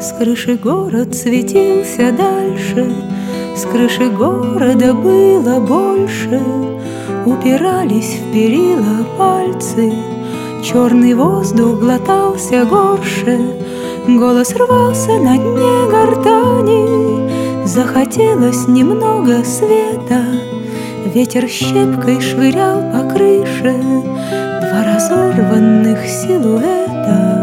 С крыши город светился дальше, с крыши города было больше. Упирались в перила пальцы, черный воздух глотался горше. Голос рвался на дне гортани, захотелось немного света. Ветер щепкой швырял по крыше два разорванных силуэта.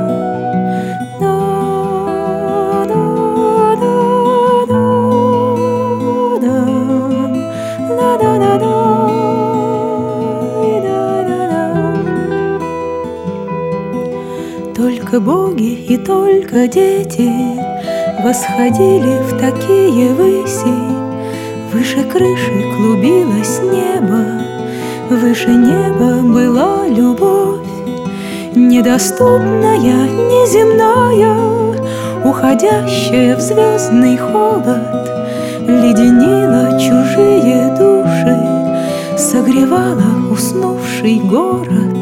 Только боги и только дети восходили в такие выси. Выше крыши клубилось небо, выше неба была любовь, недоступная, неземная, уходящая в звездный холод, леденила чужие души, согревала уснувший город.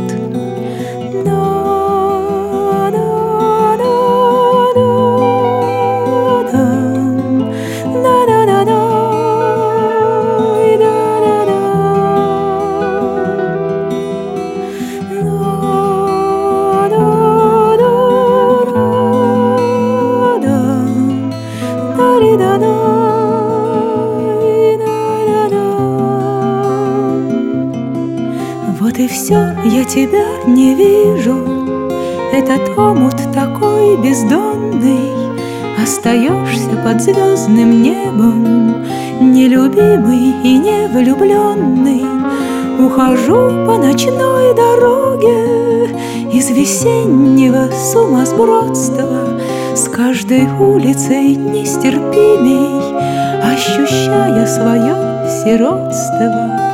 Вот и все, я тебя не вижу. Этот омут такой бездонный, остаешься под звездным небом, нелюбимый и невлюбленный. Ухожу по ночной дороге из весеннего сумасбродства, с каждой улицей нестерпимей, ощущая свое сиротство.